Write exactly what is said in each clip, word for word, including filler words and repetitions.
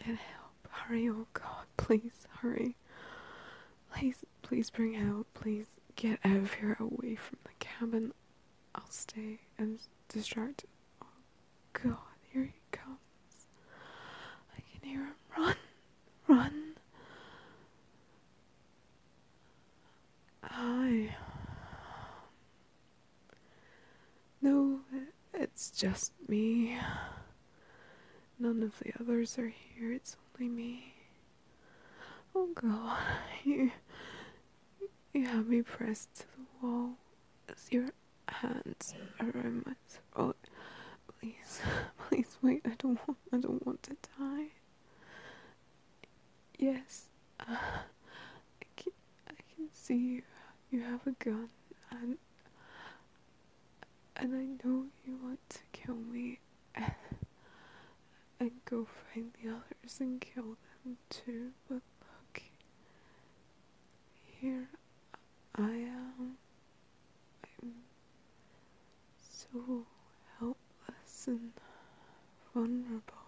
Get help. Hurry, oh God, please, hurry. Please, please bring help. Please get out of here, away from the cabin. I'll stay and distract. Oh God, here he comes. I can hear him. Run, run. Hi. No, it's just me. None of the others are here. It's only me. Oh God, you, you have me pressed to the wall as your hands around my throat. Please, please wait. I don't want. I don't want to die. Yes, uh, I can. I can see you. You have a gun, and and I know you want to kill me, and, and go find the others and kill them too. But look, here I am. I'm so helpless and vulnerable,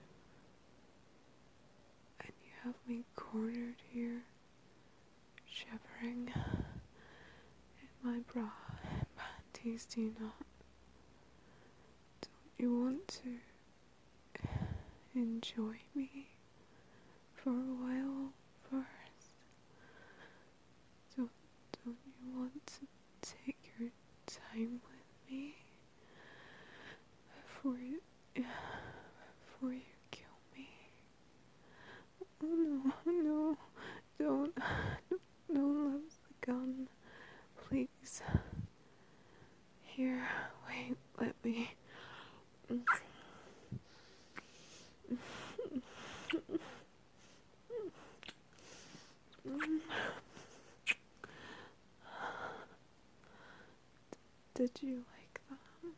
and you have me cornered here, shivering in my bra and panties. Do you not? Don't you want to enjoy me for a while first? Don't, don't you want to take your time with me before you, before you kill me? Oh no, no, don't, don't lose the gun, please. Here, wait, let me. Did you like that?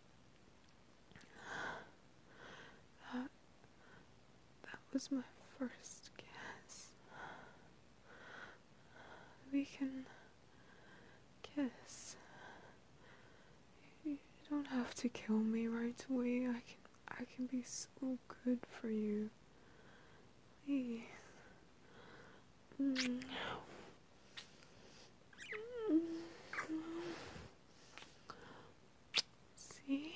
That, that was my first guess. We can kiss. You don't have to kill me right away. I can, I can be so good for you. Please. Mm. See?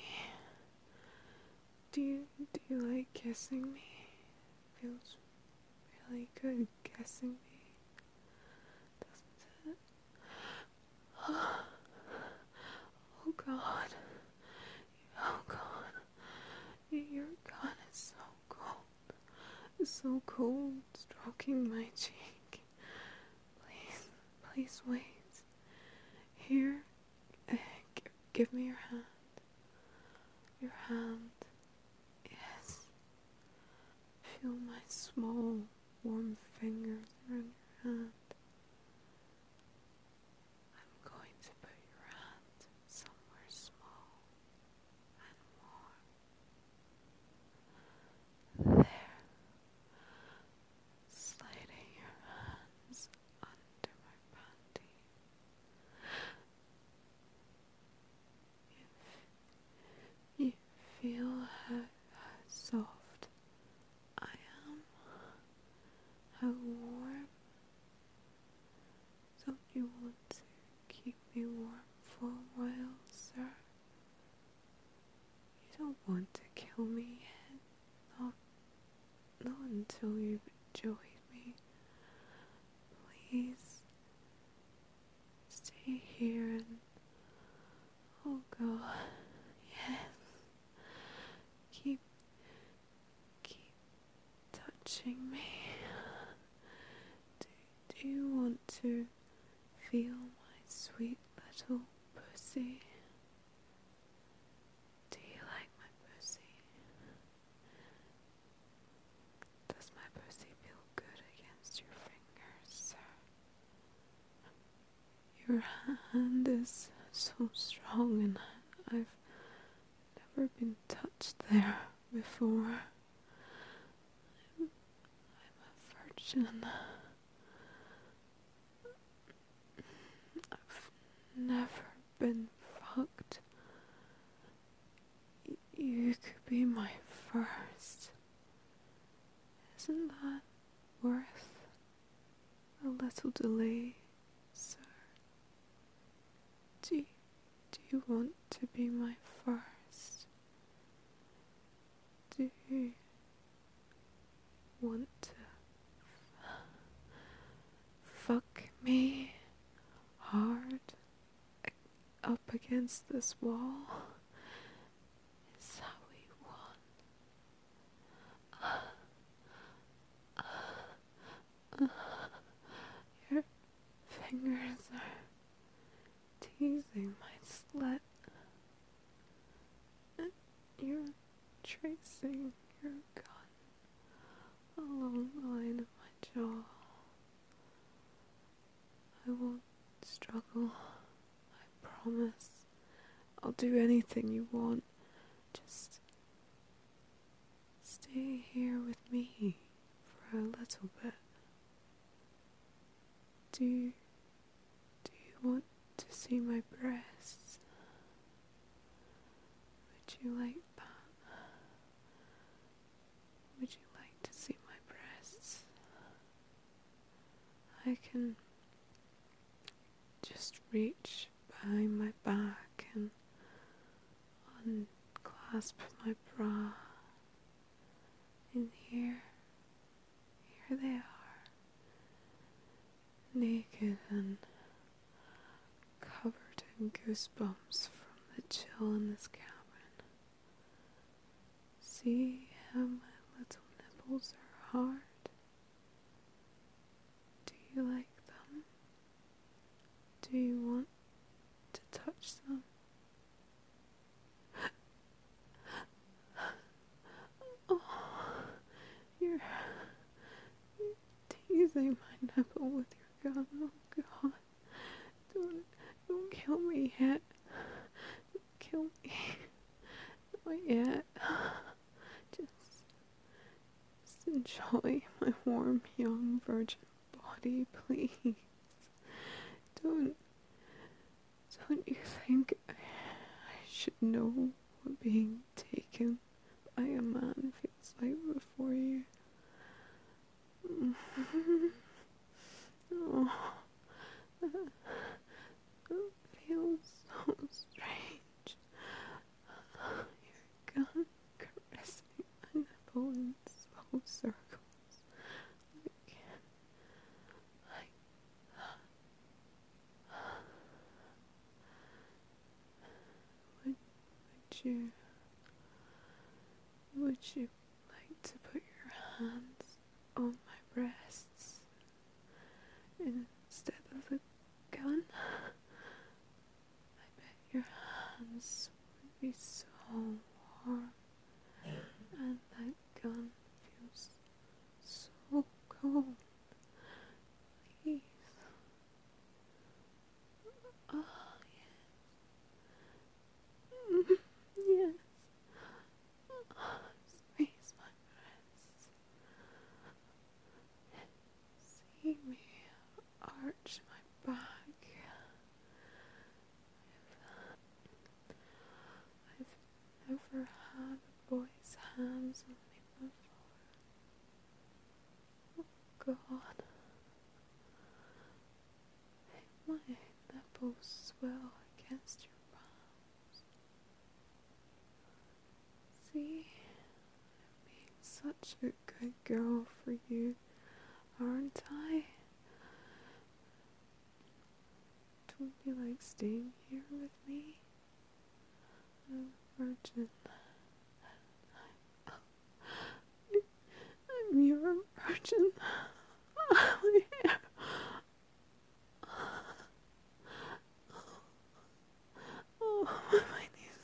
Do you, do you like kissing me? Feels really good kissing me, doesn't it? Oh God. Oh God. Your gun is so cold. It's so cold, stroking my cheek. Please, please wait. Here, uh, g- give me your hand. Your hand. Yes. Feel my small, warm fingers around your hand. I'm going to put your hand somewhere small and warm. There. Sliding your hands under my panty. You, you feel how, how soft I am, how warm. Don't you want to keep me warm for a while, sir? You don't want to kill me yet, not, not until you've enjoyed me. Please, stay here and, oh God, yes, keep, keep touching me. Do, do you want to feel my sweet little pussy? Do you like my pussy? Does my pussy feel good against your fingers, sir? Your hand is so strong and I've never been touched there before. I'm, I'm a virgin. I've never been fucked. Y- you could be my first. Isn't little delay, sir. Do, do you want to be my first? Do you want to fuck me hard up against this wall? Is that what you want? Your fingers are teasing my slit. You're tracing your gun along the line of my jaw. I won't struggle. I promise. I'll do anything you want. Just stay here with me for a little bit. Do you, do you want to see my breasts? Would you like that? Would you like to see my breasts? I can just reach behind my back and unclasp my bra. And here, here they are, naked and covered in goosebumps from the chill in this cabin. See how my little nipples are hard? Do you like them? Do you want to touch them? Oh, you're, you're teasing my nipple with your gun. Oh God, don't, don't kill me yet. Don't kill me. Not yet. Just, just enjoy my warm, young, virgin body, please. Don't, don't you think I, I should know what being taken by a man feels like before you? Oh, that, that feels so strange. Your gun caressing my nipple in slow circles, like, like that. Would, would you, would you like to put your hands on my breasts instead of the gun? I bet your hands would be so warm, and that gun feels so cold. Please. Oh, yes. Yes. Squeeze my breasts. See me arch my back. I've, I've never had a boy's hands on me before. Oh God. Make my nipples swell against your palms. See, I'm being such a good girl for you, aren't I? Don't you like staying here with me? I'm a virgin. I'm your virgin. My hair. Oh, my knees.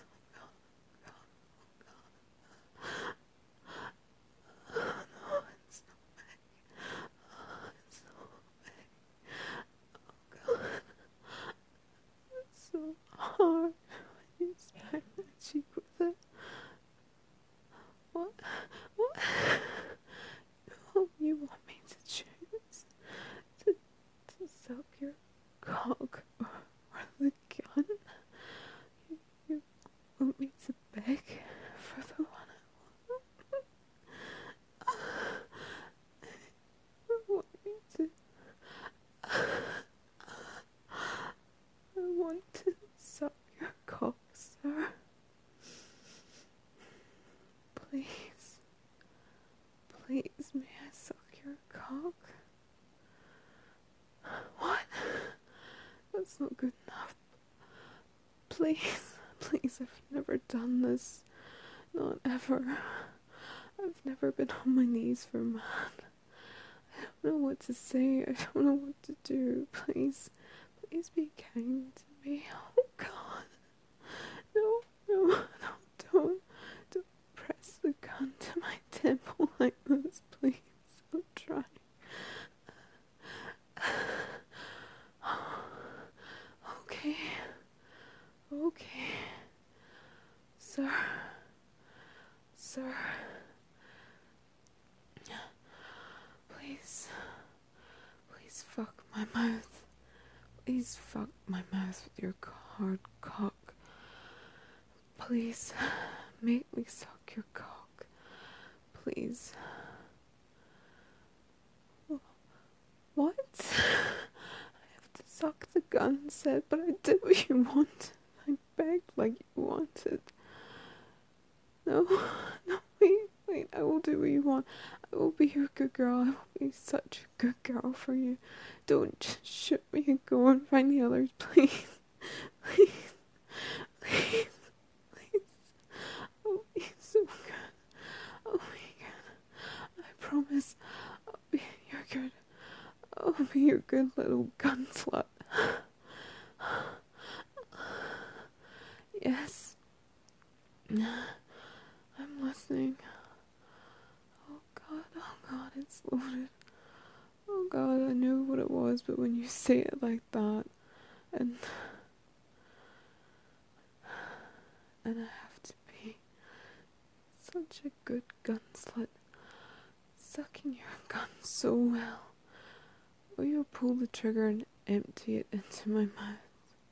Oh, God. Oh, God. Oh, no, it's so big. Oh, it's so big. Oh, God. It's so hard when you smack my cheek with it. Please. Please, may I suck your cock? What? That's not good enough. Please, please, I've never done this. Not ever. I've never been on my knees for a man. I don't know what to say. I don't know what to do. Please, please be kind to me. Oh God. No, no, no, don't. Don't press the gun to my temple like this, please. I'm trying. Okay. Okay. Sir. Sir. Please. Please fuck my mouth. Please fuck my mouth with your hard cock. Please. Make me suck your cock. Please. What? I have to suck the gun, said, but I did what you wanted. I begged like you wanted. No, no, wait, wait, I will do what you want. I will be your good girl. I will be such a good girl for you. Don't just shoot me and go and find the others, please. Please, please, please. I'll be so good. I'll be good. I promise I'll be your good. I'll be your good little gun slut. Yes. I'm listening. Oh God, oh God, it's loaded. Oh God, I knew what it was, but when you say it like that, and and I have to be such a good gun slut, sucking your gun so well. Will you pull the trigger and empty it into my mouth?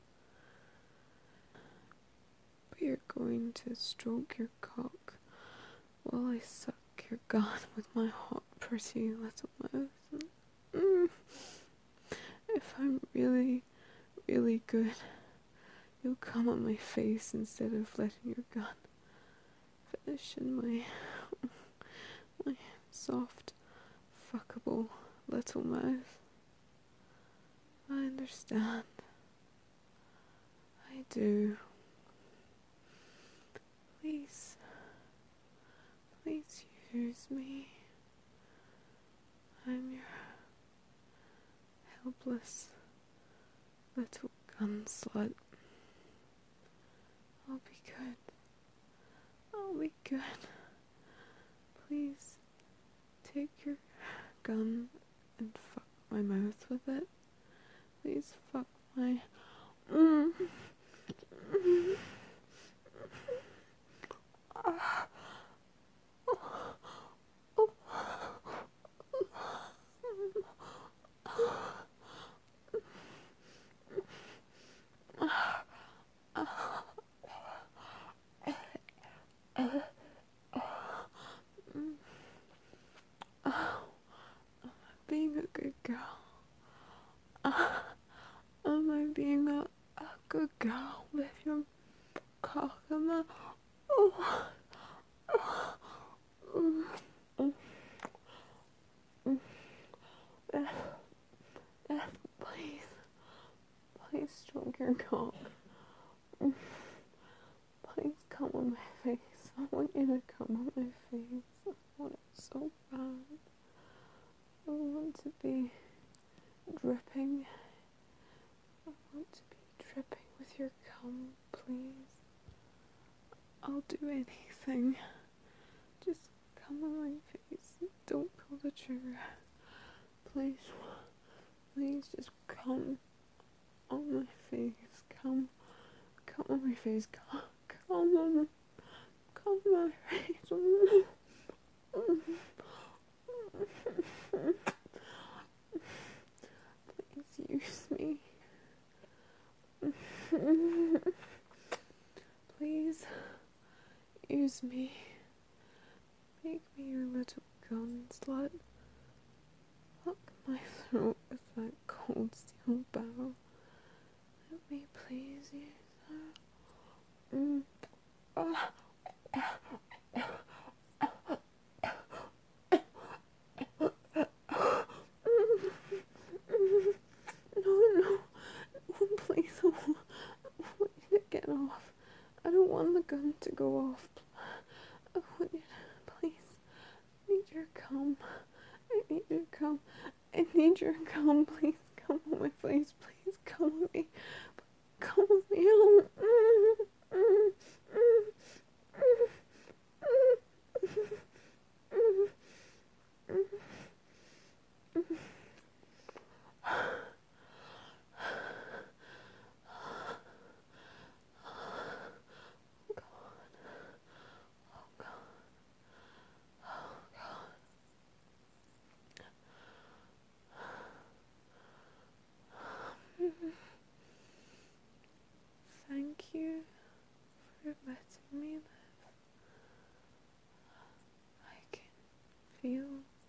But you're going to stroke your cock while I suck your gun with my hot, pretty little mouth. Mm. If I'm really, really good, you'll come on my face instead of letting your gun finish in my, my soft, fuckable little mouth. I understand. I do. Please, please use me. I'm your helpless little gun slut. I'll be good. I'll be good. Please take your gun and fuck my mouth with it. Please fuck my... Mm. Mm. Ah. Oh. Oh. Being a good girl. Am I being a, a good girl with your cock in my... Oh. Oh. Mm. Mm. Mm. Beth, Beth, please, please stroke your cock. Mm. Please come on my face. I want you to come on my face. I want it so bad. I want to be dripping. I want to be dripping with your cum, please. I'll do anything. Just come on my face. Don't pull the trigger. Please, please just come on my face. Come, come on my face. Come, come on, come on my face. Please use me. Please use me. Make me your little gun slut. Fuck my throat with that cold steel barrel. Let me please use her. Mm. Ah. go off. I want you to, please. I need your cum. I need your cum. I need your cum. Please come on my face. Please come with me. Come with me. Oh. Mm, mm, mm, mm, mm, mm, mm. Thank you for letting me live. I can feel,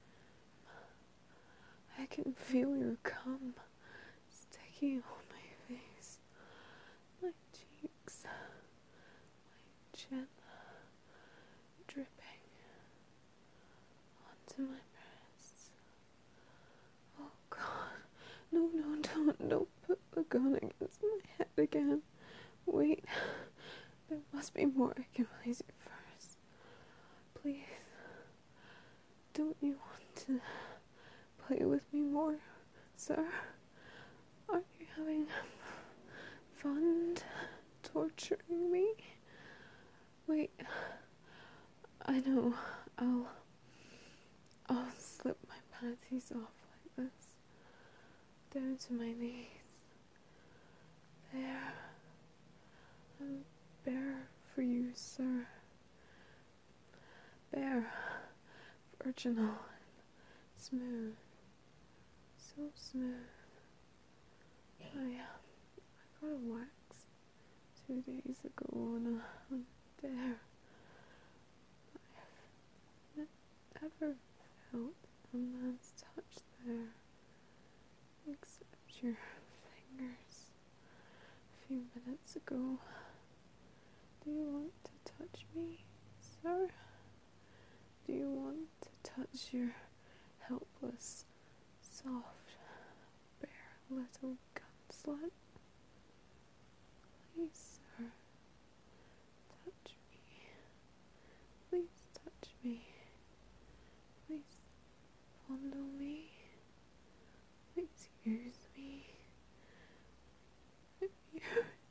I can feel your cum sticking on my face, my cheeks, my chin, dripping onto my breasts. Oh God, no, no, don't, don't put the gun against my head again. Wait, there must be more I can place you first. Please, don't you want to play with me more, sir? Are you having fun torturing me? Wait, I know, I'll, I'll slip my panties off like this, down to my knees. There. I'm bare for you, sir. Bare, virginal, and smooth. So smooth. I, uh, I got a wax two days ago on a, on there. I've never felt a man's touch there, except your fingers a few minutes ago. Do you want to touch me, sir? Do you want to touch your helpless, soft, bare little gun slut? Please, sir, touch me. Please touch me. Please fondle me. Please use me. Use.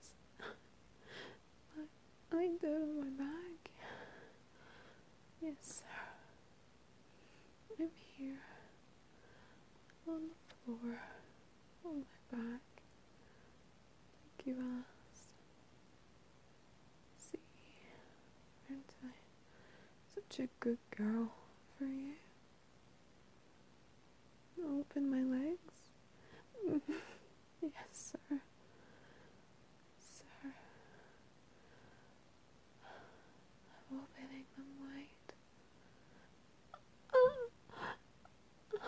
Lying down on my back. Yes, sir. I'm here. On the floor. On my back. Like you asked. See, aren't I such a good girl for you? Open my legs? Yes, sir. Sir. I'm opening them wide. Oh, God.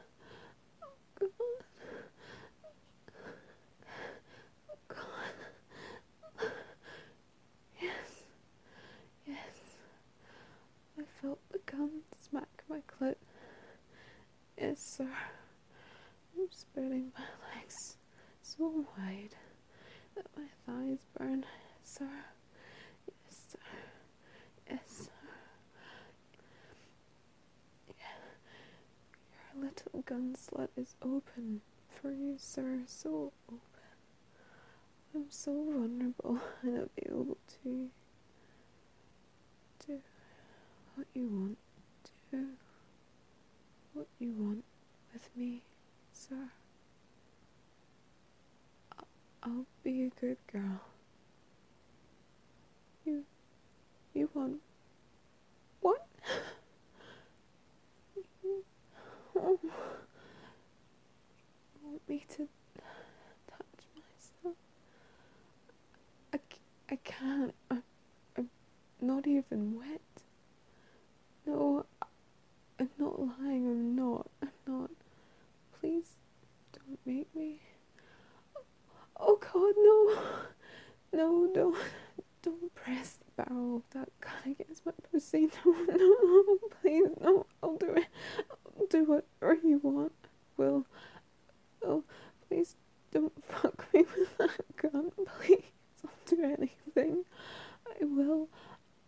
Oh, God. Yes. Yes. I felt the gun smack my clit. Yes, sir. I'm spreading my legs so wide that my thighs burn, sir. Yes, sir. Yes, sir. Yeah. Your little gun slut is open for you, sir. So open. I'm so vulnerable and I'll be able to do what you want. Do what you want with me, sir. I'll, I'll be a good girl. You, you want what? You, oh, you want me to touch myself? I, I can't. I, I'm not even wet. No, I'm not lying. I'm not. I'm not. Please don't make me. Oh God, no. No, don't. Don't press the barrel of that gun against my pussy. No, no, no. Please, no. I'll do it. I'll do whatever you want. Will. Oh, please don't fuck me with that gun. Please, I'll do anything. I will.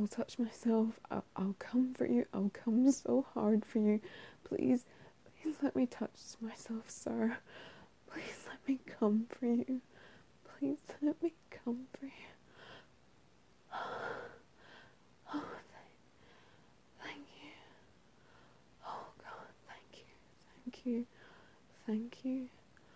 I'll touch myself. I'll, I'll come for you. I'll come so hard for you. Please, please let me touch myself, sir. Please let me come for you. Please let me come for you. Oh, thank, thank you. Oh, God, thank you. Thank you. Thank you.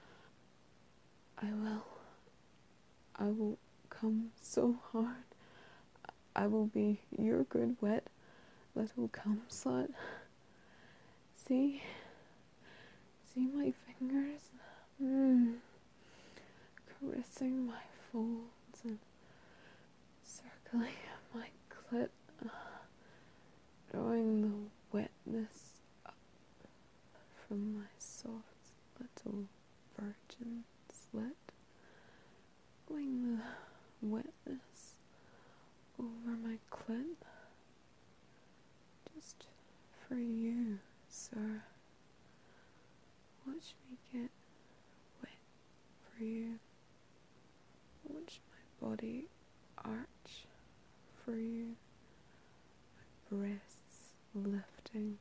I will. I will come so hard. I will be your good wet little cum slut. See? See my fingers? Mm. Caressing my folds and circling my clit, drawing the wetness up from my soft little virgin slit, pulling the wetness over my clit, just for you, sir. Watch me get wet for you. Watch my body arch for you, my breasts lifting,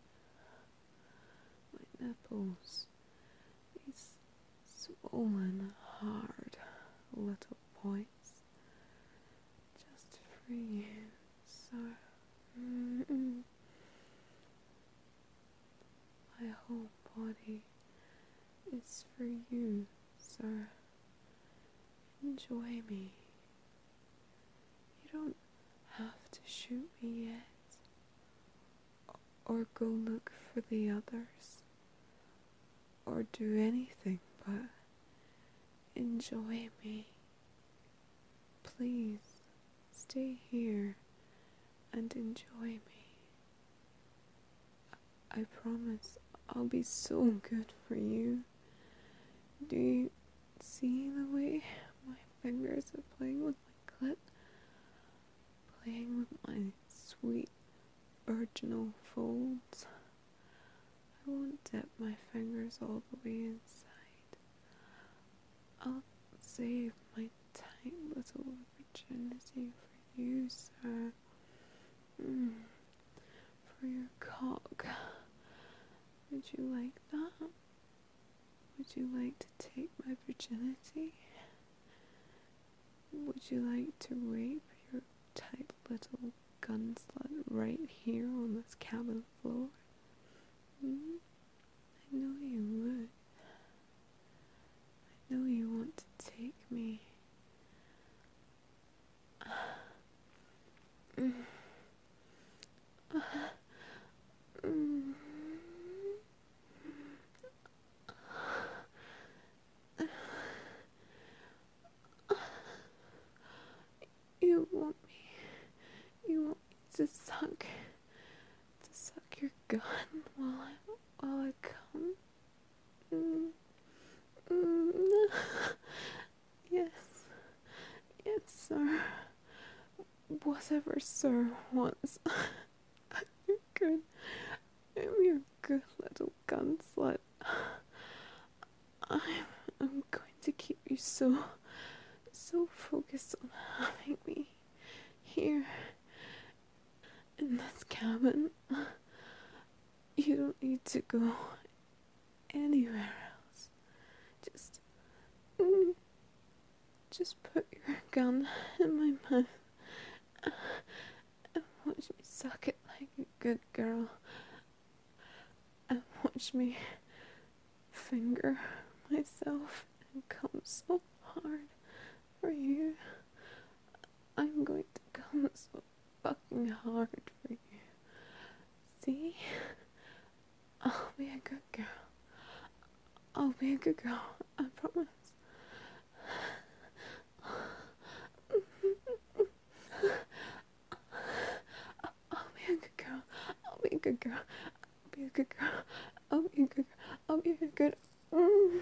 my nipples, these swollen, hard little points, just for you, sir. Mm-mm. My whole body is for you, sir. Enjoy me. You don't have to shoot me yet, or go look for the others, or do anything but enjoy me. Please stay here and enjoy me. I promise I'll be so good for you. Do you see the way my fingers are playing with my clit? Playing with my sweet virginal folds. I won't dip my fingers all the way inside. I'll save my tight little virginity for you, sir. Mm. For your cock. Would you like that? Would you like to take my virginity? Would you like to rape your tight little gun slut right here on this cabin floor? Mm? I know you would. I know you want to take me. Mm. Mm. You want me, you want me to suck, to suck your gun while I, while I come? Mm. Mm. Yes, yes, sir. Whatever sir wants. You're good. I'm your good little gun slut. I'm, I'm going to keep you so, so focused on having me here in this cabin. You don't need to go anywhere else. Just, mm, just put your gun in my mouth and watch me suck it like a good girl. And watch me finger myself and come so hard for you. I'm going to come so fucking hard for you. See? I'll be a good girl. I'll be a good girl. I promise. I'll be a good girl. I'll be a good girl. I'll be a good girl. I'll be a good girl. I'll be a good. Mm.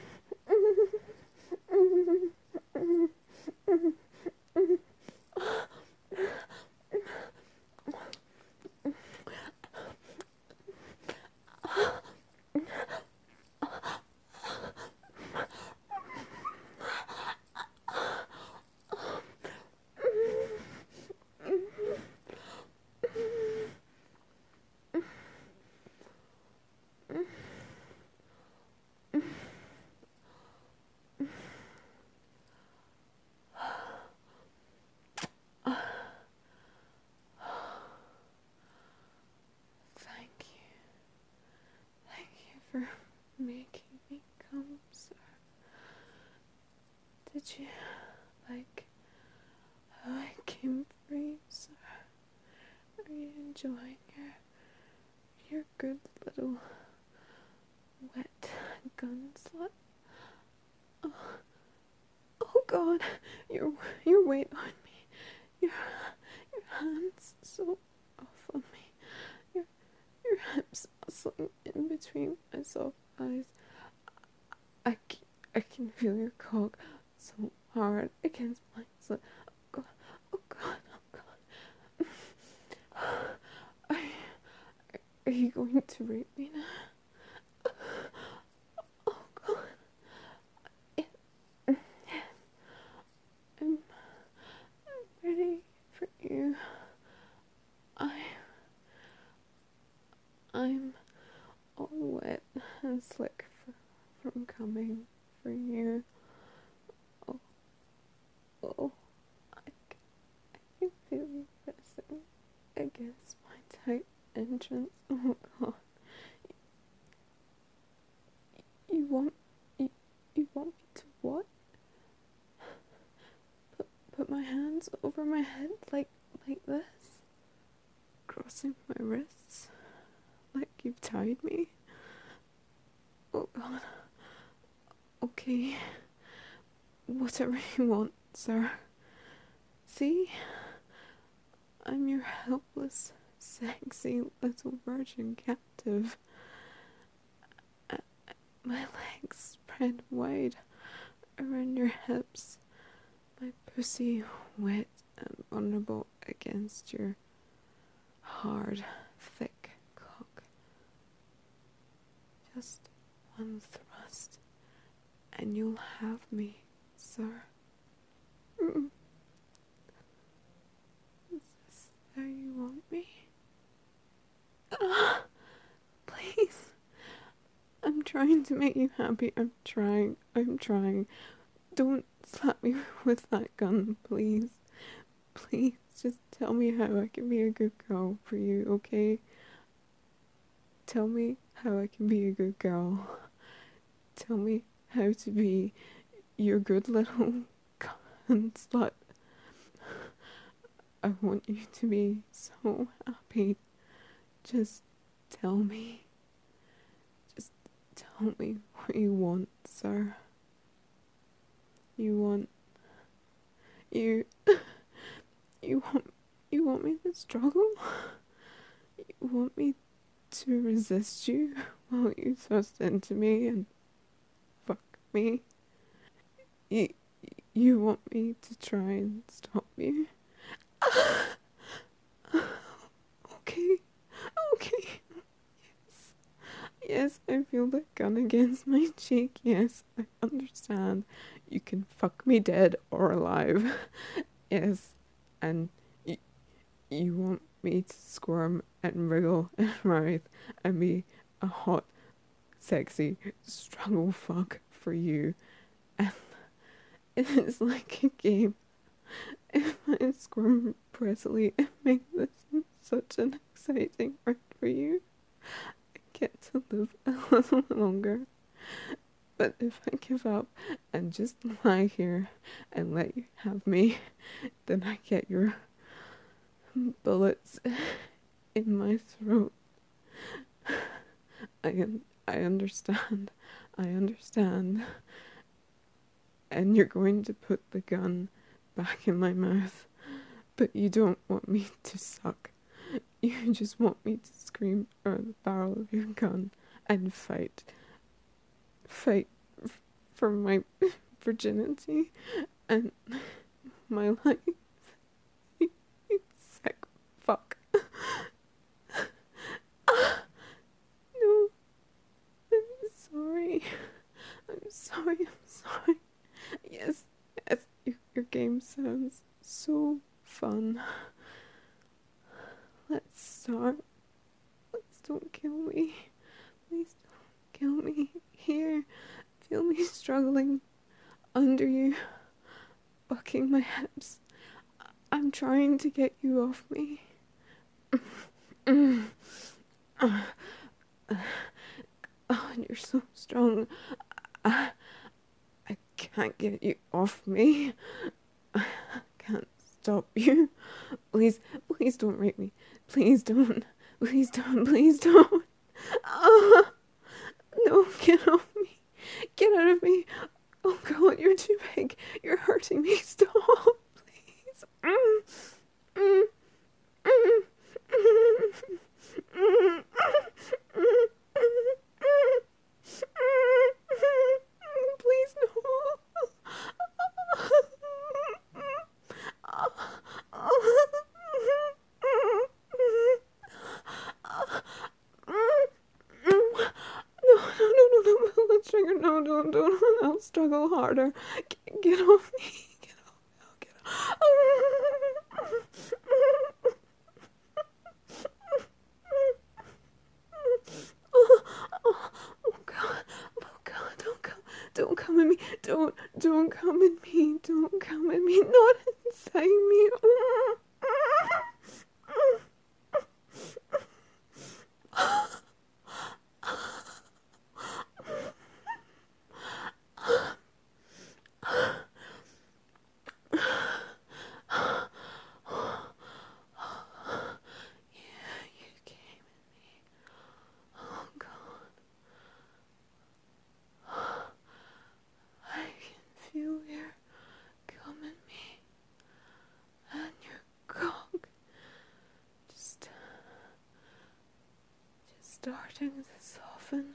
Did you like how I came for you, sir? Are you enjoying your your good little wet gun slut? Oh, oh God, your your weight on me, your your hands so off on me, your your hips bustling in between my soft eyes. I can, I can feel your cock so hard against my slit. Oh God, oh God, oh God. Are, are you going to rape me now? Oh God. Yeah. I'm, I'm ready for you. I, I'm all wet and slick for, from coming for you. Oh, oh, I, I can feel you pressing against my tight entrance. Oh God. You want, you, you want me to what? Put, put my hands over my head like, like this? Crossing my wrists? Like you've tied me? Oh God. Okay. Whatever you want, sir. See? I'm your helpless, sexy little virgin captive. Uh, my legs spread wide around your hips. My pussy wet and vulnerable against your hard, thick cock. Just one thrust, and you'll have me, sir. Mm. Is this how you want me? Ah, please. I'm trying to make you happy. I'm trying. I'm trying. Don't slap me with that gun, please. Please, just tell me how I can be a good girl for you, okay? Tell me how I can be a good girl. Tell me how to be your good little cunt slut. I want you to be so happy. Just tell me. Just tell me what you want, sir. You want... You... You want... You want me to struggle? You want me to resist you while you thrust into me and fuck me? You, you want me to try and stop you? Okay, okay. Yes, yes, I feel the gun against my cheek. Yes, I understand. You can fuck me dead or alive. Yes, and y- you want me to squirm and wriggle and writhe and be a hot, sexy struggle fuck for you. And it's like a game. If I squirm prettily and make this such an exciting ride for you, I get to live a little longer. But if I give up and just lie here and let you have me, then I get your bullets in my throat. I un- I understand. I understand. And you're going to put the gun back in my mouth, but you don't want me to suck. You just want me to scream around the barrel of your gun and fight. Fight f- for my virginity and my life. You sick fuck. No, I'm sorry. I'm sorry, I'm sorry. Yes, yes, your, your game sounds so fun. Let's start. Please don't kill me. Please don't kill me. Here, feel me struggling under you, bucking my hips. I'm trying to get you off me. Oh, and you're so strong. I, I, can't get you off me. I can't stop you. Please, please don't rape me. Please don't. Please don't. Please don't. Ah, no, get off me. Get out of me. Oh God, you're too big. You're hurting me. Stop, please. Mm, mm, mm, mm, mm, mm, please no. No, no, no, no, no, pull the trigger. No, don't, don't. I'll struggle harder. Get, get off me. Get off me. Oh, get off. Oh, oh, oh God. Oh God. Don't come. Don't come at me. Don't, don't come at me. Don't come at me. Not inside me. You came at me. Oh God. I can feel your come at me. And your cock. Just, just starting to soften.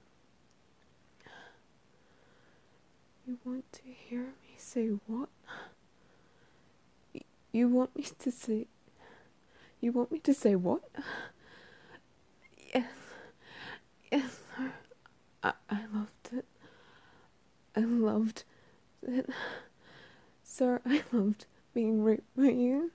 You want to hear me say what? You want me to say... You want me to say what? Yes. Yes, sir. I, I loved it. I loved it. Sir, I loved being raped by you.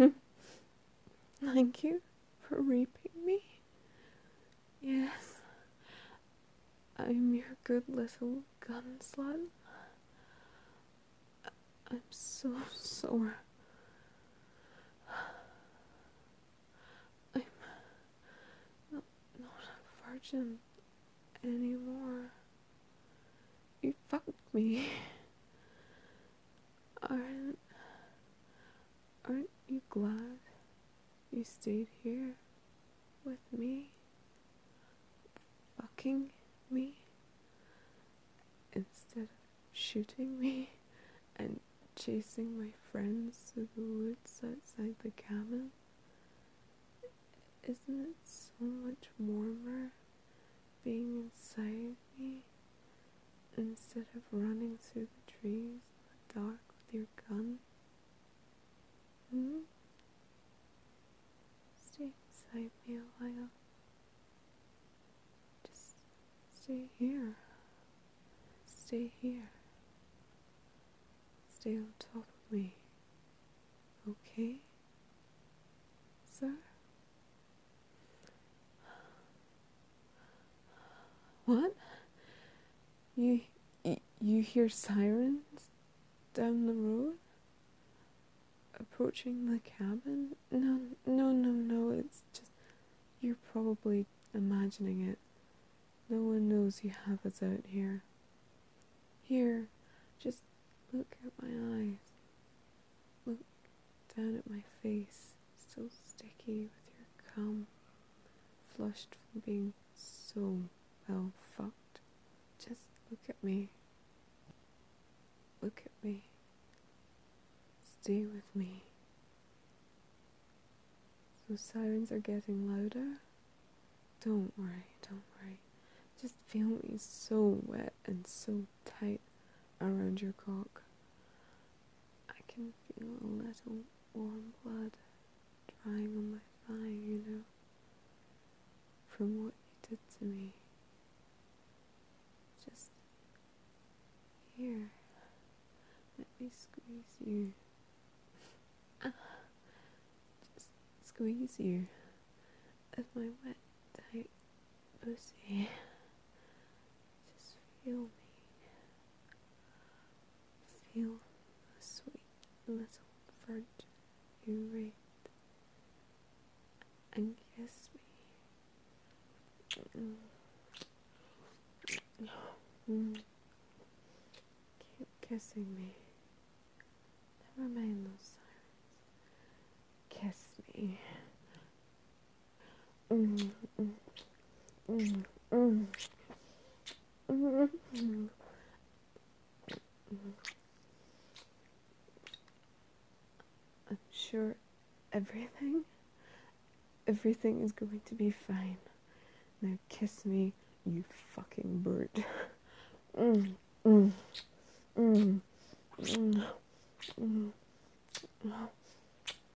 Thank you for raping me. Yes. I'm your good little gun slut. I'm so sore. I'm not, not a virgin anymore. You fucked me. Aren't, aren't you glad you stayed here with me? Fucking me? Instead of shooting me and chasing my friends to the woods outside the cabin? Isn't it so much warmer being inside me instead of running through the trees in the dark with your gun? Hmm? Stay beside me a while. Just stay here. Stay here. Stay on top of me. Okay? Sir? What? You, you, you hear sirens down the road? Approaching the cabin? No, no, no, no, it's just... You're probably imagining it. No one knows you have us out here. Here, just look at my eyes. Look down at my face, still sticky with your cum, flushed from being so well fucked. Just look at me. Look at me. Stay with me. Those sirens are getting louder. Don't worry, don't worry. Just feel me so wet and so tight around your cock. I can feel a little warm blood drying on my thigh, you know, from what you did to me. Just here, let me squeeze you. Ah, just squeeze you with my wet, tight pussy. Just feel me. Feel the sweet little virgin you raped. And kiss me. Mm. Mm. Can't kissing me. Never mind those sirens. Kiss me. Mm, mm, mm, mm, mm, mm. I'm sure everything, everything is going to be fine. Now kiss me, you fucking bird. Mm, mm, mm, mm, mm.